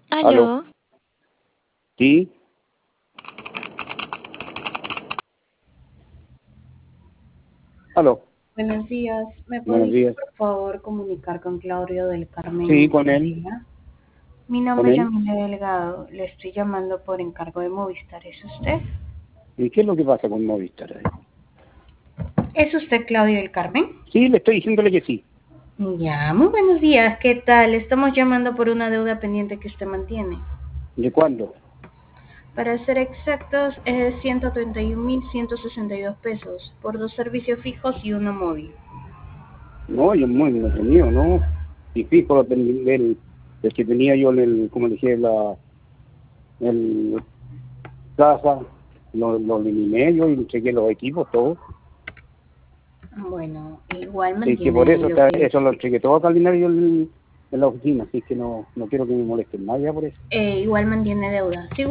Aló, Aló, sí, aló, Buenos días. ¿Me buenos podría, días. por favor, comunicar con Claudio del Sí, Carmen con él, García? Mi con nombre es él. Yamile Delgado. Le estoy llamando por encargo de Movistar. ¿Es usted? ¿Y qué es lo que pasa con Movistar ahí? ¿Es usted Claudio del Carmen? Sí, le estoy diciéndole que sí. Ya, muy buenos días. ¿Qué tal? Estamos llamando por una deuda pendiente que usted mantiene. ¿De cuándo? Para ser exactos, es 131.162 pesos por 2 servicios fijos y uno móvil. No, yo muy no he tenido, ¿no? Y fijo del que tenía yo en el, como le dije, el casa, lo eliminé yo y chequé los equipos, todo. Bueno, igual Así que por mantiene eso, lo que es. eso lo chequé todo acá al yo en la oficina, así que no quiero que me molesten más ya por eso. Igual mantiene deuda. Si